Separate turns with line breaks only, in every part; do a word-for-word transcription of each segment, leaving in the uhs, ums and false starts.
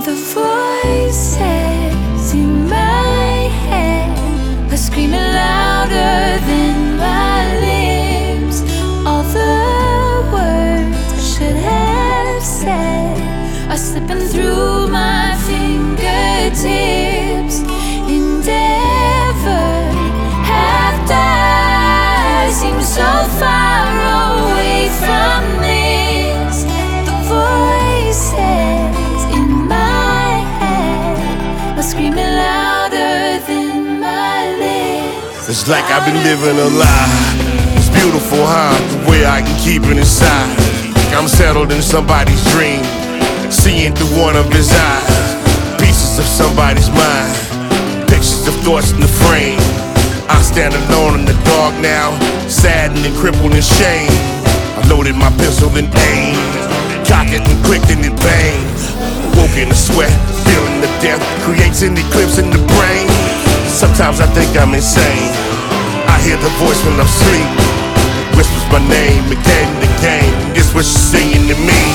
The voices in my head are screaming louder than my lips. All the words I should have said are slipping through my fingertips. Endeavor, half died, seems so far away from this. The voices in my head are screaming louder than my lips.
It's like I've been living a lie. It's beautiful, huh? The way I can keep it inside. I'm settled in somebody's dream, seeing through one of his eyes. Pieces of somebody's mind, pictures of thoughts in the frame. I stand alone in the dark now, saddened and crippled in shame. I loaded my pistol and aim, cocked it and clicked and it banged. Woke in the sweat, feeling the death creates an eclipse in the brain. Sometimes I think I'm insane. I hear the voice when I'm asleep, whispers my name again and again. It's what she's saying to me.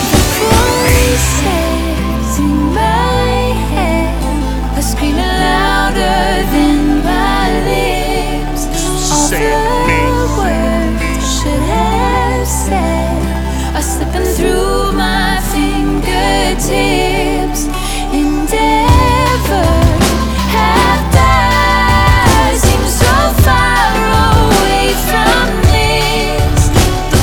Voices in my head are screaming louder than my lips. All the words I should have said are slipping through my fingertips. Endeavor, half died, seems so far away from this. The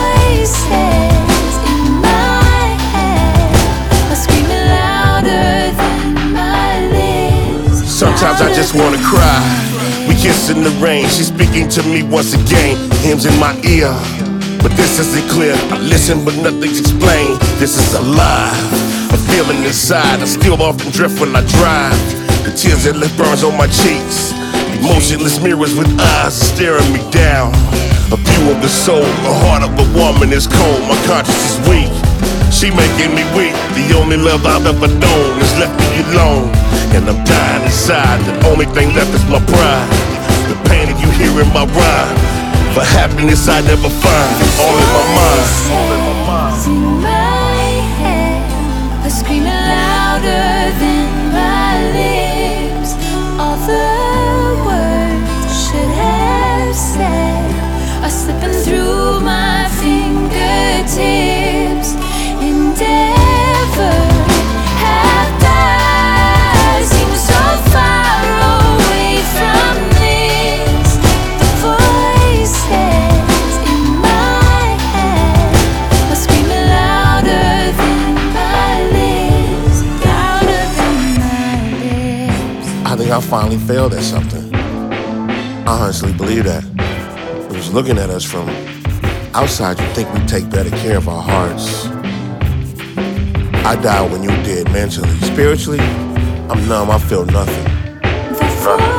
voices in my head are screaming louder than my lips.
Sometimes I just wanna cry. We kiss in the rain, she's speaking to me once again. Hymns in my ear, but this isn't clear. I listen but nothing's explained. This is alive, a feeling inside. I still often drift when I drive. The tears that left burns on my cheeks. Emotionless mirrors with eyes staring me down. A view of the soul, the heart of a woman is cold. My conscience is weak, she making me weak. The only love I've ever known has left me alone, and I'm dying inside. The only thing left is my pride. The pain that you hear in my rhyme. For happiness I never find, all in my mind. All in my mind.
In my head are screaming louder than my lips. All the words I should have said are slipping through my fingertips. Endeavor, half died, seems so far away from this. The voices in my head are screaming louder than my lips. Louder than my lips.
I think I finally failed at something. I honestly believe that. Because looking at us from outside, you think we take better care of our hearts. I died when you did mentally. Spiritually, I'm numb, I feel nothing.
The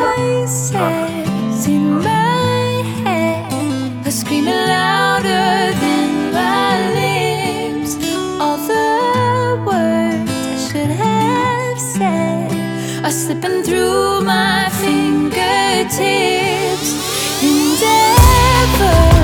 voices in my head are screaming louder than my lips. All the words I should have said are slipping through my fingertips. Endeavor.